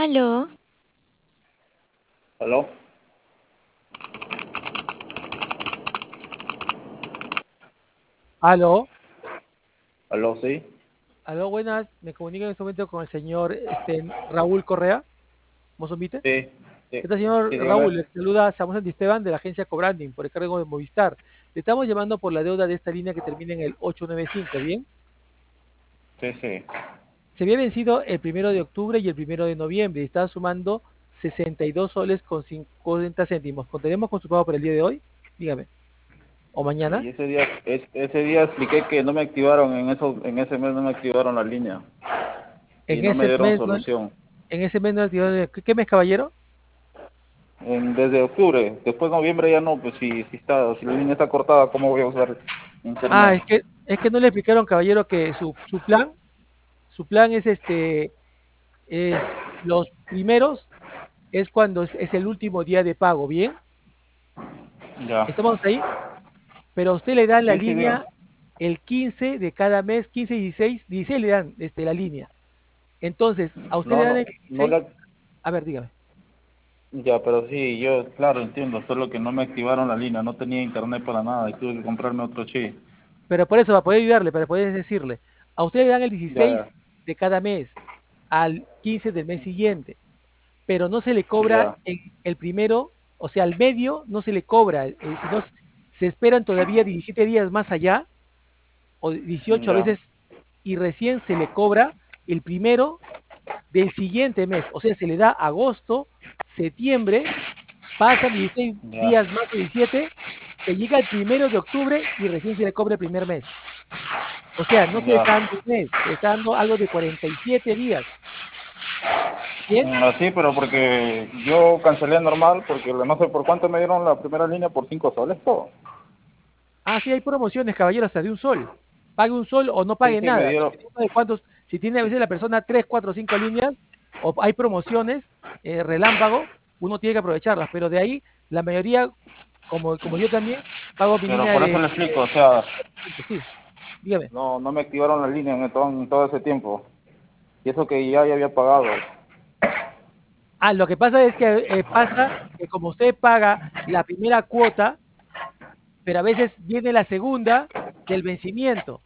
Aló, ¿Aló? Aló, ¿Aló, sí? aló, buenas. Me comunico en este momento con el señor Raúl Correa, Mozambique. Sí, sí, ¿Qué tal, señor sí, dígame. Raúl? Le saluda Samuel Santisteban de la agencia Cobranding por el cargo de Movistar. Le estamos llamando por la deuda de esta línea que termina en el 895, ¿bien? Sí, sí. Se había vencido el 1 de octubre y el 1 de noviembre y estaba sumando 62 soles con 50 céntimos. ¿Contaremos con su pago para el día de hoy? Dígame. ¿O mañana? Y ese día expliqué que no me activaron en ese mes no me activaron la línea y En no me ese dieron mes, solución. en ese mes no activó- ¿qué mes, caballero? Desde octubre, después de noviembre ya no, pues si la línea está cortada, ¿cómo voy a usar Ah, internet? es que no le explicaron, caballero, que su plan es los primeros, es cuando es el último día de pago, ¿bien? Ya. Estamos ahí, pero a usted le dan la Sí, sí, diga. línea el 15 de cada mes, 15, 16, 16 le dan la línea. Entonces, a usted le No, dan no, el no 16, la... a ver, dígame. Ya, pero sí, yo, claro, entiendo, solo que no me activaron la línea, no tenía internet para nada y tuve que comprarme otro chip. Pero por eso, para poder ayudarle, para poder decirle, a usted le dan el Ya, ya, 16 de cada mes al 15 del mes siguiente, pero no se le cobra ya, en el primero, o sea, al medio no se le cobra, sino se esperan todavía 17 días más allá, o 18 a ya, veces, y recién se le cobra el primero del siguiente mes, o sea, se le da agosto, septiembre, pasan 16 ya. días más o 17, se llega al 1 de octubre y recién se le cobra el primer mes. O sea, no se le Ya. está dando un mes, se le está dando algo de 47 días. ¿Bien? Así, pero porque yo cancelé normal, porque no sé por cuánto me dieron la primera línea, por 5 soles todo. Ah, sí, hay promociones, caballero, hasta de un sol. Pague un sol o no Sí, pague sí, me nada. dieron. Dependiendo de cuántos, si tiene a veces la persona 3, 4, 5 líneas, o hay promociones, relámpago, uno tiene que aprovecharlas. Pero de ahí, la mayoría, como yo también, pago mi Pero línea por eso de le explico, o sea, 5. Sí, dígame. no me activaron la línea en todo ese tiempo. Y eso que ya había pagado. Ah, lo que pasa es que pasa que como usted paga la primera cuota, pero a veces viene la segunda del vencimiento.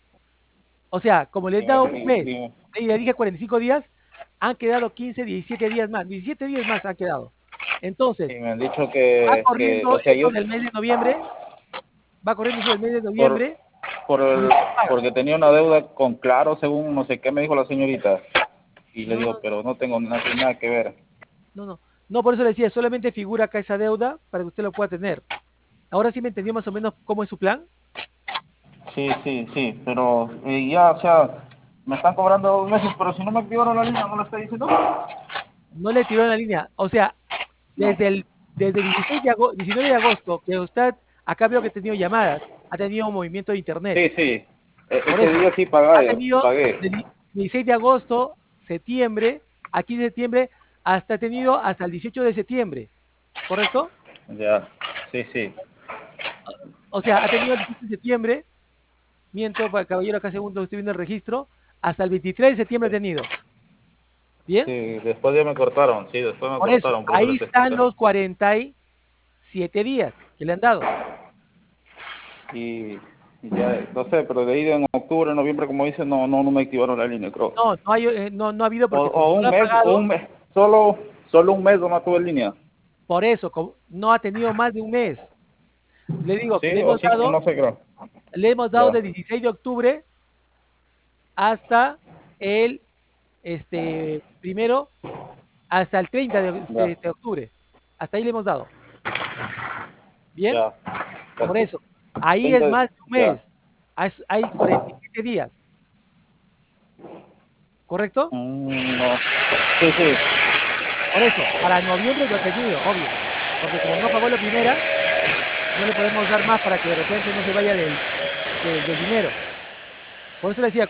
O sea, como les Y da me- un mes, y- y le dije 45 días, han quedado 15, 17 días más. 17 días más han quedado. y Entonces, me han dicho va que, corriendo o sea, eso del mes de noviembre, va corriendo eso del mes de por, noviembre por y el, usted paga. porque tenía una deuda con Claro, según no sé qué me dijo la señorita. Y le No, digo, no, pero no tengo nada que ver. no, no. No, por eso le decía, solamente figura acá esa deuda para que usted lo pueda tener. Ahora sí me entendió más o menos cómo es su plan. Sí, sí, sí, pero ya, o sea, me están cobrando 2 meses, pero si no me activaron la línea, ¿no lo está diciendo? No le tiró en la línea. O sea, No. desde 16 19 de agosto, que usted, acá veo que ha tenido llamadas, ha tenido un movimiento de internet. Sí, sí, Por ese eso, día sí ha pagué, tenido pagué. de 16 de agosto, septiembre, a 15 de septiembre, hasta ha tenido hasta el 18 de septiembre, ¿correcto? Ya, sí, sí, O sea, ha tenido el 18 de septiembre, miento, caballero, acá segundo estoy viendo el registro, hasta el 23 de septiembre ha sí. tenido. ¿Bien? Sí, después ya me cortaron, sí, después me Por eso, cortaron, por eso ahí les están expliqué. los 47 días que le han dado. Y, y ya, no sé, pero de ahí en octubre, noviembre, como dice, no me activaron la línea, creo. No, no, no ha habido O, porque como o no lo un ha mes, o pagado, un mes, solo un mes no tuve línea. por eso no ha tenido más de un mes. Le digo que Sí, o cinco, no sé, creo. le hemos dado Ya, del 16 de octubre hasta el primero, hasta el 30 ya, de octubre. Hasta ahí le hemos dado. ¿Bien? ya. Por Hasta eso. Ahí es 30, más de un ya. mes. Hay 47 días. ¿Correcto? No. Sí, sí. Por eso, para noviembre lo ha tenido, obvio. Porque como no pagó la primera, no le podemos dar más para que de repente no se vaya del dinero. Por eso le decía,